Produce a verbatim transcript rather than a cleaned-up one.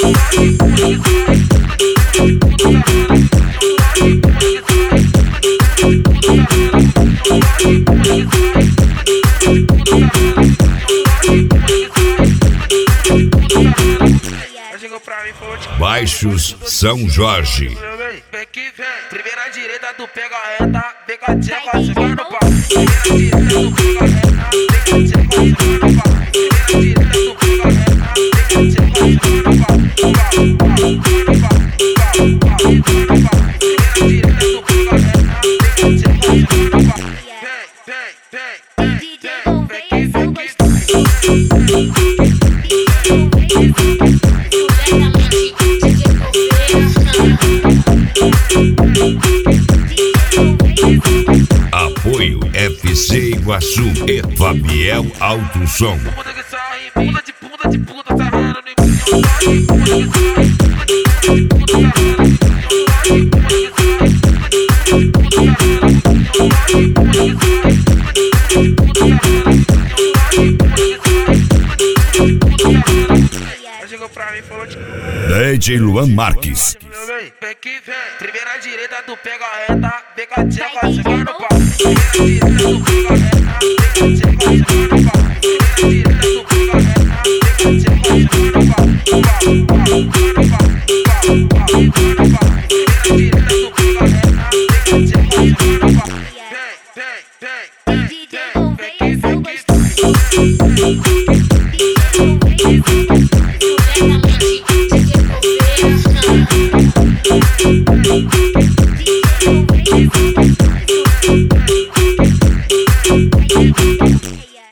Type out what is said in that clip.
Baixos São Jorge. Vem que vem, primeira direita tu pega a reta, vem com a tcheca jogando no pau. Primeira direita tu pega a reta, vem com a tcheca jogando no pau. Primeira direita tu pega a reta, vem com a tcheca jogando no pau. Primeira direita tu pega a reta, vem com a tcheca jogando no pau. Vem, vem, vem, vem, vem que Apoio F C Iguaçu e Fabiel Alto Som. Bunda que sai, bunda de bunda de puta, sarrando no bunda que sai, bunda de chegou pra mim e falou tipo D J Luan Marques. vem que vem, primeira direita tu pega a reta, vem com a tcheca jogando no pau. Primeira direita tu pega a reta, vem com a tcheca jogando no pau. Primeira direita tu pega a reta, vem com a tcheca jogando no pau.